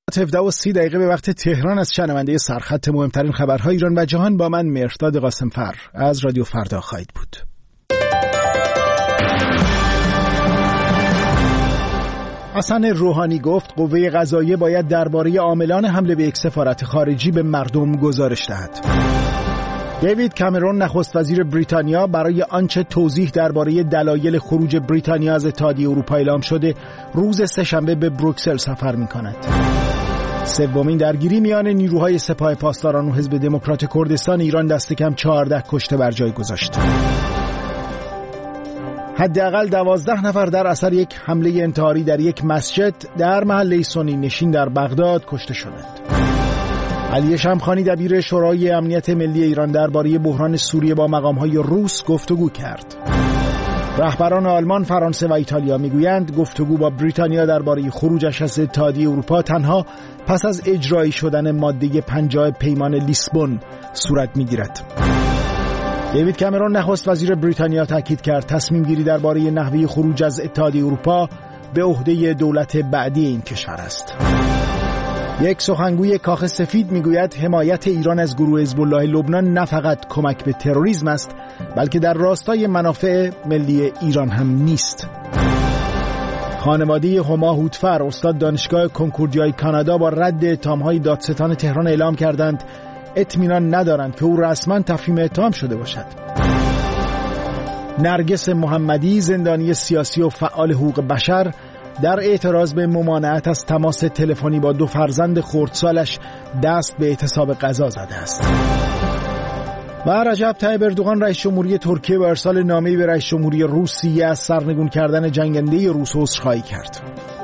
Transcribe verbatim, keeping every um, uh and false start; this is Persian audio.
هفده و سی دقیقه به وقت تهران از شنونده سرخط مهمترین خبرهای ایران و جهان با من مهرداد قاسمفر از رادیو فردا خواهید بود. حسن روحانی گفت قوه قضاییه باید درباره عاملان حمله به یک سفارت خارجی به مردم گزارش دهد. دیوید کامرون نخست وزیر بریتانیا برای آنچه توضیح درباره دلایل خروج بریتانیا از اتحادیه اروپا اعلام شده روز سه‌شنبه به بروکسل سفر می‌کند. سومین درگیری میان نیروهای سپاه پاسداران و حزب دموکرات کردستان ایران دست کم چهارده کشته بر جای گذاشت. حداقل دوازده نفر در اثر یک حمله انتحاری در یک مسجد در محله سنی نشین در بغداد کشته شدند. علی شمخانی دبیر شورای امنیت ملی ایران درباره بحران سوریه با مقام‌های روس گفتگو کرد. رهبران آلمان، فرانسه و ایتالیا میگویند گفتگو با بریتانیا درباره خروجش از اتحادیه اروپا تنها پس از اجرایی شدن ماده پنجاه پیمان لیسبون صورت میگیرد. دیوید کامرون نخست وزیر بریتانیا تاکید کرد تصمیم گیری درباره نحوه خروج از اتحادیه اروپا به عهده دولت بعدی این کشور است. یک سخنگوی کاخ سفید میگوید حمایت ایران از گروه حزب الله لبنان نه فقط کمک به تروریسم است بلکه در راستای منافع ملی ایران هم نیست. خانواده هما هوتفر استاد دانشگاه کنکوردیای کانادا با رد اتهام‌های دادستان تهران اعلام کردند اطمینان ندارند که او رسما تفهیم اتهام شده باشد. نرگس محمدی زندانی سیاسی و فعال حقوق بشر در اعتراض به ممانعت از تماس تلفنی با دو فرزند خردسالش دست به اعتصاب غذا زده است. و رجب طیب اردوغان رئیس جمهوری ترکیه با ارسال نامه‌ای به رئیس جمهوری روسیه از سرنگون کردن جنگنده روس عذرخواهی کرد.